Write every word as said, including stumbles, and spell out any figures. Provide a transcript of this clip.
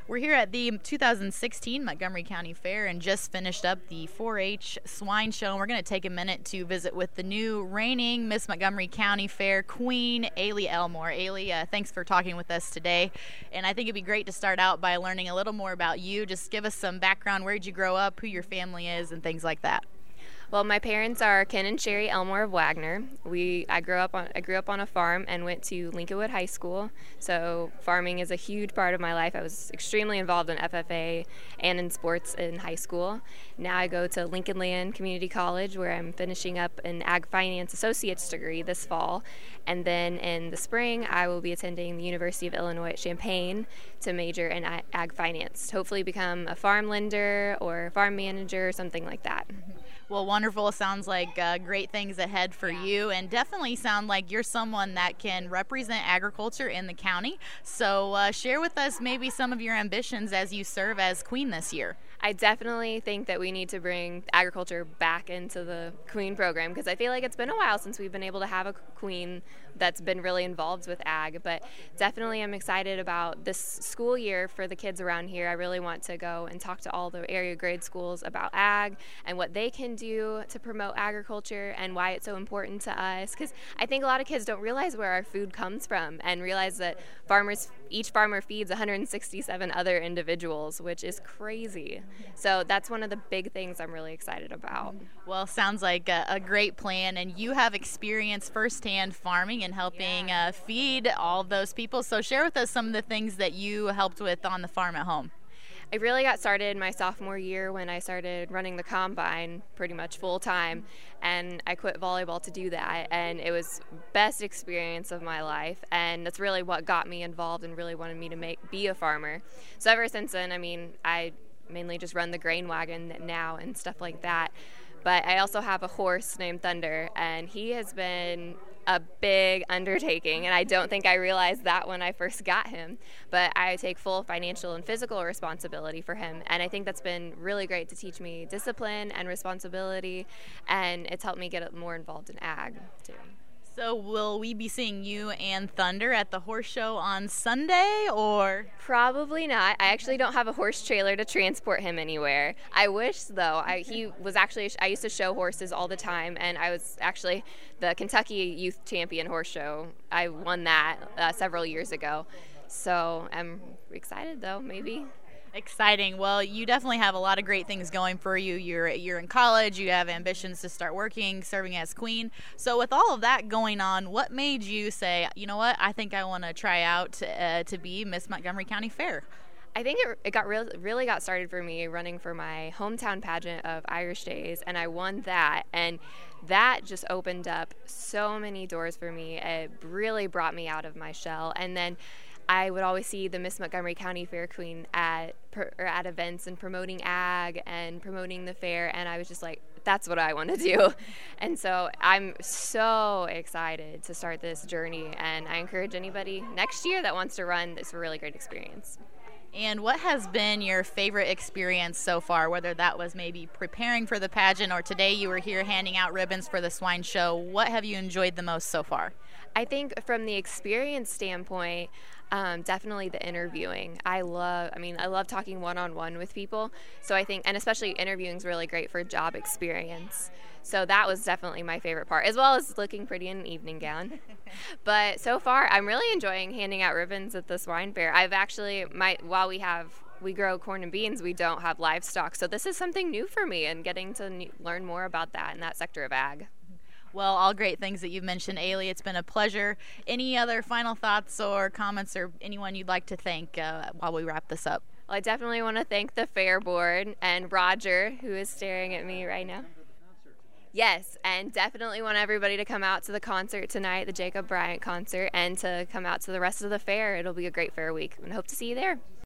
We're here at the two thousand sixteen Montgomery County Fair and just finished up the four H Swine Show. And we're going to take a minute to visit with the new reigning Miss Montgomery County Fair Queen, Ailey Elmore. Ailey, uh, thanks for talking with us today. And I think it'd be great to start out by learning a little more about you. Just give us some background. Where did you grow up, who your family is, and things like that. Well, my parents are Ken and Sherry Elmore of Wagner. We I grew up on I grew up on a farm and went to Lincolnwood High School. So farming is a huge part of my life. I was extremely involved in F F A and in sports in high school. Now I go to Lincoln Land Community College, where I'm finishing up an Ag Finance Associate's degree this fall. And then in the spring, I will be attending the University of Illinois at Champaign to major in Ag Finance. Hopefully become a farm lender or farm manager or something like that. Well, wonderful. Sounds like uh, great things ahead for yeah. you, and definitely sound like you're someone that can represent agriculture in the county. So uh, share with us maybe some of your ambitions as you serve as queen this year. I definitely think that we need to bring agriculture back into the queen program, because I feel like it's been a while since we've been able to have a queen that's been really involved with ag. But definitely I'm excited about this school year for the kids around here. I really want to go and talk to all the area grade schools about ag and what they can do to promote agriculture and why it's so important to us, because I think a lot of kids don't realize where our food comes from and realize that farmers each farmer feeds one hundred sixty-seven other individuals, which is crazy. So that's one of the big things I'm really excited about. Well, sounds like a, a great plan, and you have experience firsthand farming and helping Yeah. uh, feed all of those people. So share with us some of the things that you helped with on the farm at home. I really got started my sophomore year when I started running the combine pretty much full time, and I quit volleyball to do that, and it was best experience of my life, and that's really what got me involved and really wanted me to make be a farmer. So ever since then, I mean, I mainly just run the grain wagon now and stuff like that. But I also have a horse named Thunder, and he has been a big undertaking, and I don't think I realized that when I first got him. But I take full financial and physical responsibility for him, and I think that's been really great to teach me discipline and responsibility, and it's helped me get more involved in ag too. So will we be seeing you and Thunder at the horse show on Sunday, or? Probably not. I actually don't have a horse trailer to transport him anywhere. I wish, though. I, he was actually, I used to show horses all the time, and I was actually the Kentucky Youth Champion Horse Show. I won that uh, several years ago. So I'm excited, though, maybe. Exciting. Well, you definitely have a lot of great things going for you. You're you're in college. You have ambitions to start working, serving as queen. So with all of that going on, what made you say, you know what, I think I want to try out uh, to be Miss Montgomery County Fair? I think it, it got real, really got started for me running for my hometown pageant of Irish Days, and I won that, and that just opened up so many doors for me. It really brought me out of my shell, and then I would always see the Miss Montgomery County Fair Queen at or at events and promoting ag and promoting the fair, and I was just like, that's what I want to do. And so I'm so excited to start this journey, and I encourage anybody next year that wants to run. It's a really great experience. And what has been your favorite experience so far, whether that was maybe preparing for the pageant or today you were here handing out ribbons for the swine show? What have you enjoyed the most so far? I think from the experience standpoint, um, definitely the interviewing. I love, I mean, I love talking one-on-one with people. So I think, and especially interviewing is really great for job experience. So that was definitely my favorite part, as well as looking pretty in an evening gown. But so far, I'm really enjoying handing out ribbons at the swine fair. I've actually, my while we have, we grow corn and beans, we don't have livestock. So this is something new for me, and getting to learn more about that in that sector of ag. Well, all great things that you've mentioned, Ailey. It's been a pleasure. Any other final thoughts or comments or anyone you'd like to thank uh, while we wrap this up? Well, I definitely want to thank the fair board and Roger, who is staring at me right now. Yes, and definitely want everybody to come out to the concert tonight, the Jacob Bryant concert, and to come out to the rest of the fair. It'll be a great fair week, and hope to see you there.